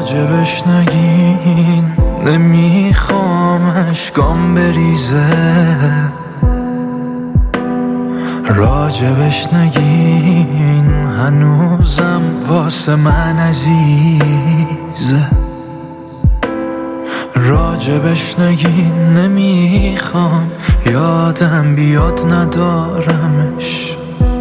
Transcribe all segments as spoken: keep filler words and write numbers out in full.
راجبش نگین، نمیخوام اشکام بریزه. راجبش نگین، هنوزم واسه من عزیزه. راجبش نگین، نمیخوام یادم بیاد ندارمش.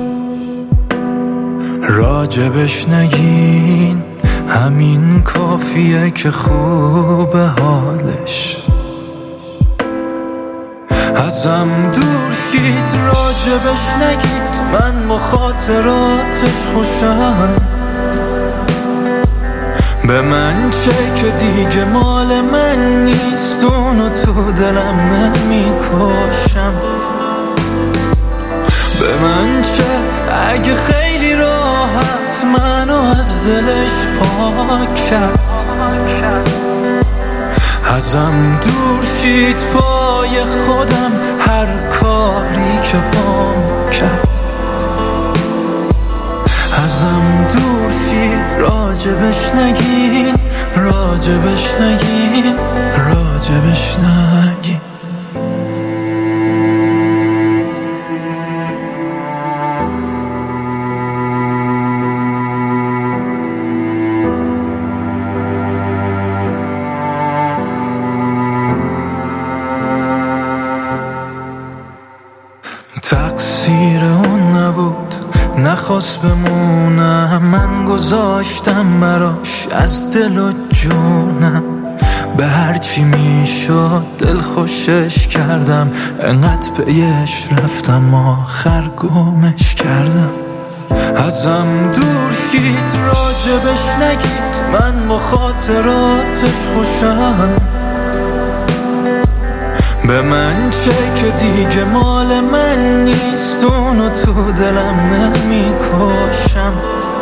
راجبش نگین، همین کافیه که خوبه حالش. ازم دور شید، راجبش نگید، من با خاطراتش خوشم. به من چه که دیگه مال من نیست، اونو تو دلم نمیکشم. به من چه اگه خیلی راحت منو از دلش پاک کرد. ازم دور شید پای خودم، هر کاری که بام کرد. ازم دور شید، راجبش نگین، راجبش نگین، راجبش نگین. تقصیر اون نبود، نخواست بمونم، من گذاشتم براش از دل و جونم. به هرچی میشد دل خوشش کردم، انقدر پیش رفتم آخر گمش کردم. ازم دور شید، راجبش نگید، من با خاطراتش خوشم. به من چه که دیگه مال من نیست، اونو تو دلم نمیکشم.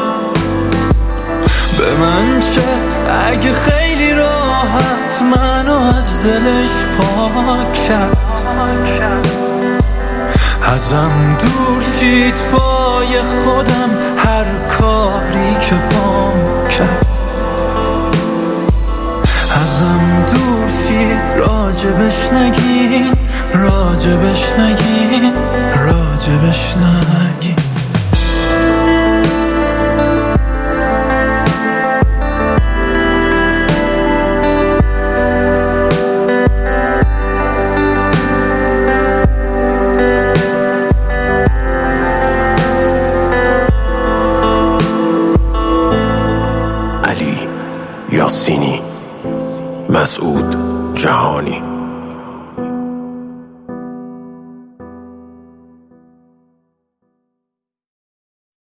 به من چه اگه خیلی راحت منو از دلش پاک کرد. ازم دور شید پای خودم، هر کاری که بام کرد. ازم دور شید، راجبش نگین، راجبش نگین، راجبش نگین. علی یاسینی، مسعود جهانی.